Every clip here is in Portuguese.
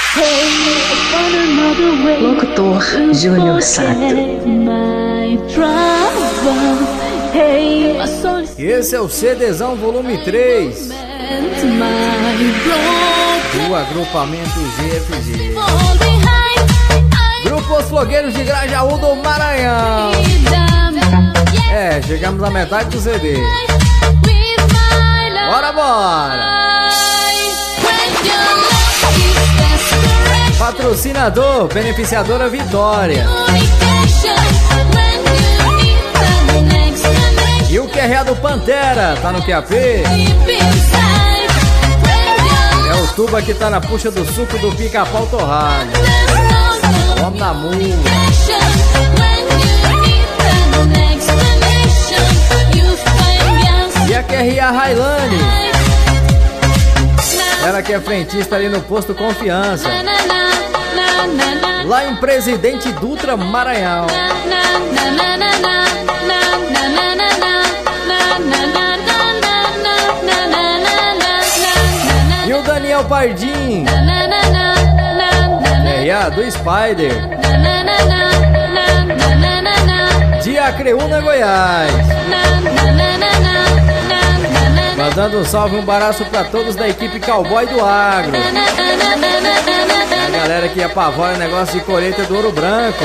Locutor Júnior Sato. Esse é o CDzão volume 3 do agrupamento GFG. Grupo Os Flogueiros de Grajaú do Maranhão. Chegamos à metade do CD. Bora! Patrocinador, beneficiadora Vitória. E o QRA do Pantera, tá no QAP? É o tuba que tá na puxa do suco do pica-pau torrado. Vamos na mula. E a QRA Railane, ela que é frentista ali no posto Confiança, lá em Presidente Dutra, Maranhão. E o Daniel Pardim, do Spider, de Acreúna, Goiás. Mandando um salve, um abraço pra todos da equipe Cowboy do Agro. A galera que apavora o negócio de colheita do ouro branco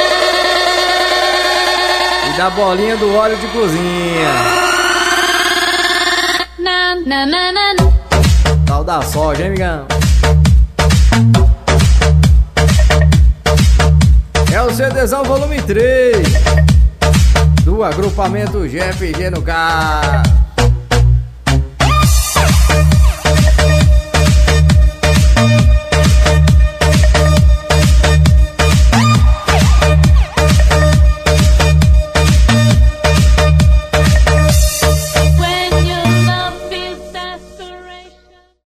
e da bolinha do óleo de cozinha. Tal da soja, hein, amigão? É o CDzão volume 3 do agrupamento GFG no carro.